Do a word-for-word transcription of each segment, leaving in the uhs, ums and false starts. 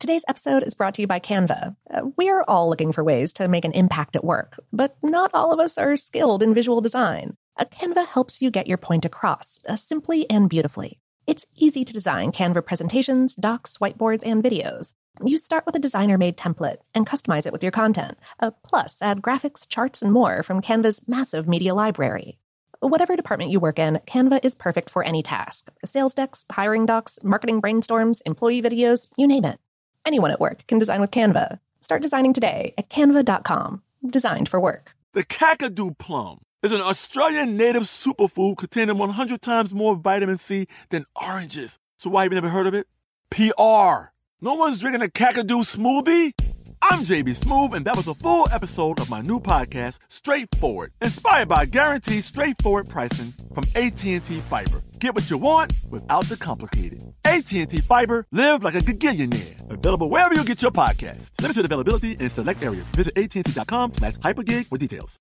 Today's episode is brought to you by Canva. Uh, we're all looking for ways to make an impact at work, but not all of us are skilled in visual design. Uh, Canva helps you get your point across, uh, simply and beautifully. It's easy to design Canva presentations, docs, whiteboards, and videos. You start with a designer-made template and customize it with your content. Uh, plus, add graphics, charts, and more from Canva's massive media library. Whatever department you work in, Canva is perfect for any task. Sales decks, hiring docs, marketing brainstorms, employee videos, you name it. Anyone at work can design with Canva. Start designing today at canva dot com. Designed for work. The Kakadu plum is an Australian native superfood containing one hundred times more vitamin C than oranges. So why have you never heard of it? P R. No one's drinking a Kakadu smoothie? I'm J B Smoove, and that was a full episode of my new podcast, Straightforward, inspired by guaranteed straightforward pricing from A T and T Fiber. Get what you want without the complicated. A T and T Fiber, live like a gigillionaire. Available wherever you get your podcasts. Limited availability in select areas. Visit A T and T dot com slash hypergig for details.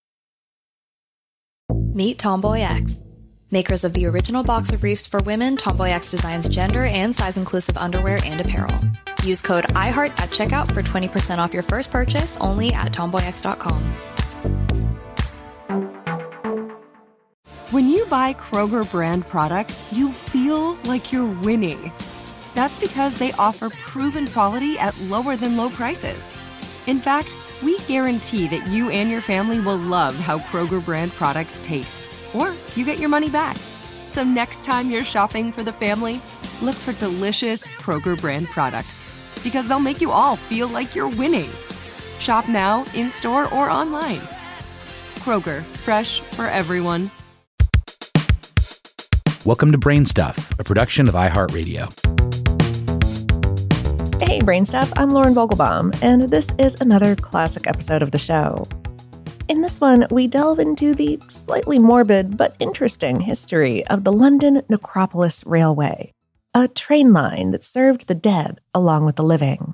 Meet Tomboy X. Makers of the original boxer briefs for women, Tomboy X designs gender and size-inclusive underwear and apparel. Use code iHeart at checkout for twenty percent off your first purchase only at tomboy x dot com. When you buy Kroger brand products, you feel like you're winning. That's because they offer proven quality at lower than low prices. In fact, we guarantee that you and your family will love how Kroger brand products taste. Or you get your money back. So next time you're shopping for the family, look for delicious Kroger brand products. Because they'll make you all feel like you're winning. Shop now, in-store, or online. Kroger, fresh for everyone. Welcome to Brain Stuff, a production of iHeartRadio. Hey, Brain Stuff, I'm Lauren Vogelbaum, and this is another classic episode of the show. In this one, we delve into the slightly morbid but interesting history of the London Necropolis Railway, a train line that served the dead along with the living.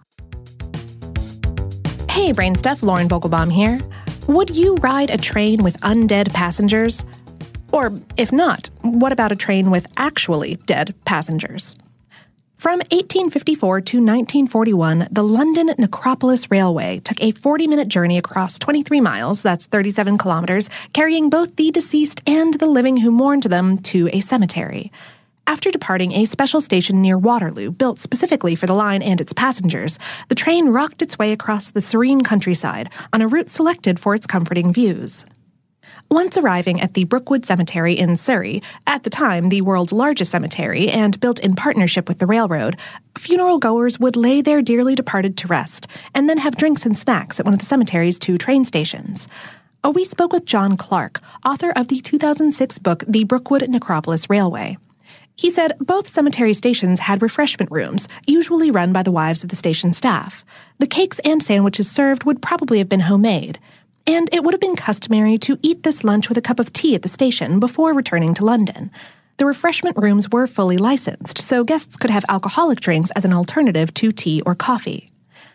Hey, Brain Stuff, Lauren Vogelbaum here. Would you ride a train with undead passengers? Or, if not, what about a train with actually dead passengers? From eighteen fifty-four to nineteen forty-one, the London Necropolis Railway took a forty-minute journey across twenty-three miles, that's thirty-seven kilometers, carrying both the deceased and the living who mourned them to a cemetery. After departing a special station near Waterloo, built specifically for the line and its passengers, the train rocked its way across the serene countryside on a route selected for its comforting views. Once arriving at the Brookwood Cemetery in Surrey, at the time the world's largest cemetery and built in partnership with the railroad, funeral goers would lay their dearly departed to rest and then have drinks and snacks at one of the cemetery's two train stations. We spoke with John Clark, author of the two thousand six book The Brookwood Necropolis Railway. He said both cemetery stations had refreshment rooms, usually run by the wives of the station staff. The cakes and sandwiches served would probably have been homemade. And it would have been customary to eat this lunch with a cup of tea at the station before returning to London. The refreshment rooms were fully licensed, so guests could have alcoholic drinks as an alternative to tea or coffee.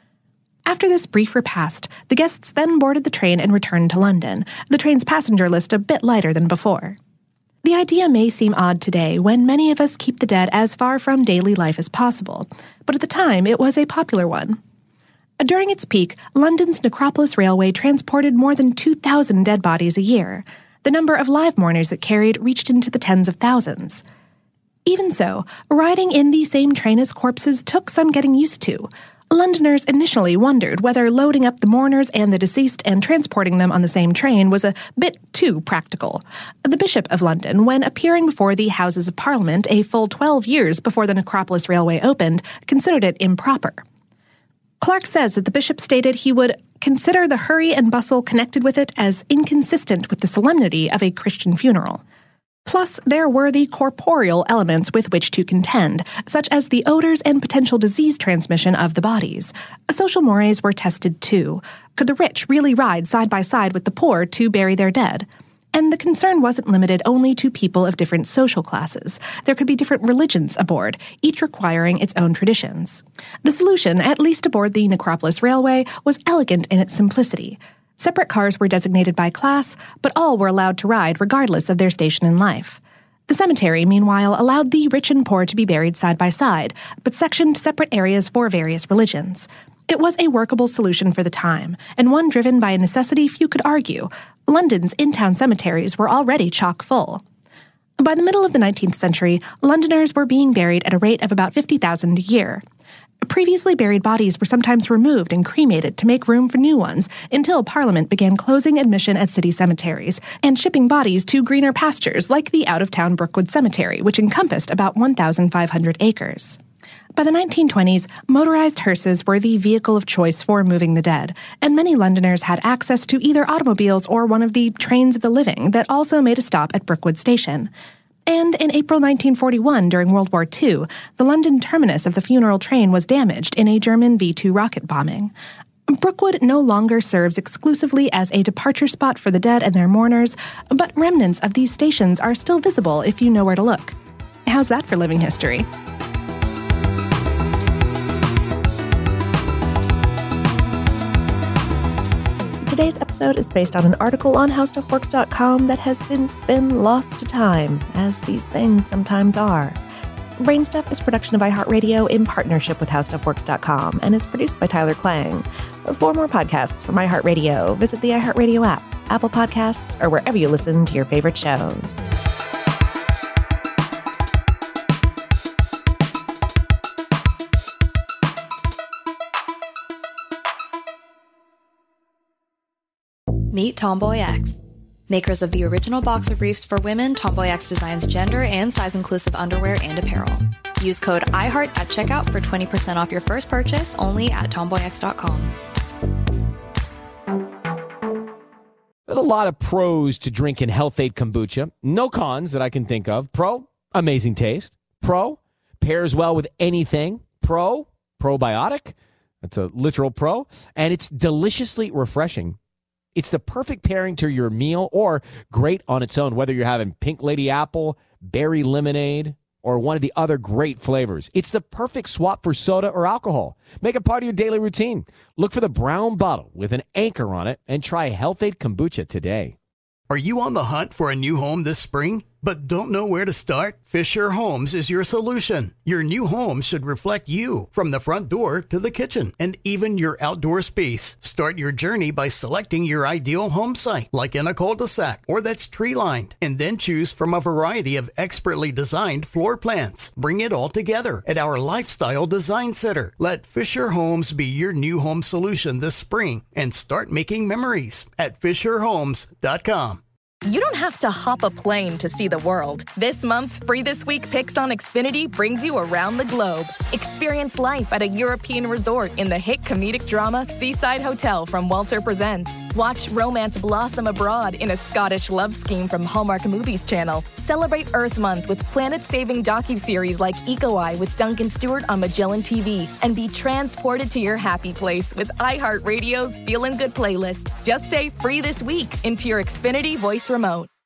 After this brief repast, the guests then boarded the train and returned to London, the train's passenger list a bit lighter than before. The idea may seem odd today when many of us keep the dead as far from daily life as possible, but at the time it was a popular one. During its peak, London's Necropolis Railway transported more than two thousand dead bodies a year. The number of live mourners it carried reached into the tens of thousands. Even so, riding in the same train as corpses took some getting used to. Londoners initially wondered whether loading up the mourners and the deceased and transporting them on the same train was a bit too practical. The Bishop of London, when appearing before the Houses of Parliament a full twelve years before the Necropolis Railway opened, considered it improper. Clark says that the bishop stated he would consider the hurry and bustle connected with it as inconsistent with the solemnity of a Christian funeral. Plus, there were the corporeal elements with which to contend, such as the odors and potential disease transmission of the bodies. Social mores were tested too. Could the rich really ride side by side with the poor to bury their dead? And the concern wasn't limited only to people of different social classes. There could be different religions aboard, each requiring its own traditions. The solution, at least aboard the Necropolis Railway, was elegant in its simplicity. Separate cars were designated by class, but all were allowed to ride regardless of their station in life. The cemetery, meanwhile, allowed the rich and poor to be buried side by side, but sectioned separate areas for various religions. It was a workable solution for the time, and one driven by a necessity few could argue. London's in-town cemeteries were already chock full. By the middle of the nineteenth century, Londoners were being buried at a rate of about fifty thousand a year. Previously buried bodies were sometimes removed and cremated to make room for new ones, until Parliament began closing admission at city cemeteries and shipping bodies to greener pastures like the out-of-town Brookwood Cemetery, which encompassed about one thousand five hundred acres. By the nineteen twenties, motorized hearses were the vehicle of choice for moving the dead, and many Londoners had access to either automobiles or one of the trains of the living that also made a stop at Brookwood Station. And in April nineteen forty-one, during World War Two, the London terminus of the funeral train was damaged in a German V two rocket bombing. Brookwood no longer serves exclusively as a departure spot for the dead and their mourners, but remnants of these stations are still visible if you know where to look. How's that for living history? Today's episode is based on an article on how stuff works dot com that has since been lost to time, as these things sometimes are. Brainstuff is a production of iHeartRadio in partnership with how stuff works dot com and is produced by Tyler Klang. For more podcasts from iHeartRadio, visit the iHeartRadio app, Apple Podcasts, or wherever you listen to your favorite shows. Meet Tomboy X. Makers of the original boxer briefs for women, Tomboy X designs gender and size-inclusive underwear and apparel. Use code IHEART at checkout for twenty percent off your first purchase only at tomboy x dot com. There's a lot of pros to drinking Health-Ade kombucha. No cons that I can think of. Pro, amazing taste. Pro, pairs well with anything. Pro, probiotic. That's a literal pro. And it's deliciously refreshing. It's the perfect pairing to your meal or great on its own, whether you're having pink lady apple, berry lemonade, or one of the other great flavors. It's the perfect swap for soda or alcohol. Make it part of your daily routine. Look for the brown bottle with an anchor on it and try Health-Ade kombucha today. Are you on the hunt for a new home this spring, but don't know where to start? Fisher Homes is your solution. Your new home should reflect you, from the front door to the kitchen, and even your outdoor space. Start your journey by selecting your ideal home site, like in a cul-de-sac or that's tree-lined, and then choose from a variety of expertly designed floor plans. Bring it all together at our Lifestyle Design Center. Let Fisher Homes be your new home solution this spring and start making memories at fisher homes dot com. You don't have to hop a plane to see the world. This month's Free This Week Picks on Xfinity brings you around the globe. Experience life at a European resort in the hit comedic drama Seaside Hotel from Walter Presents. Watch romance blossom abroad in a Scottish love scheme from Hallmark Movies Channel. Celebrate Earth Month with planet-saving docuseries like Eco Eye with Duncan Stewart on Magellan T V. And be transported to your happy place with iHeartRadio's Feelin' Good playlist. Just say Free This Week into your Xfinity voice remote.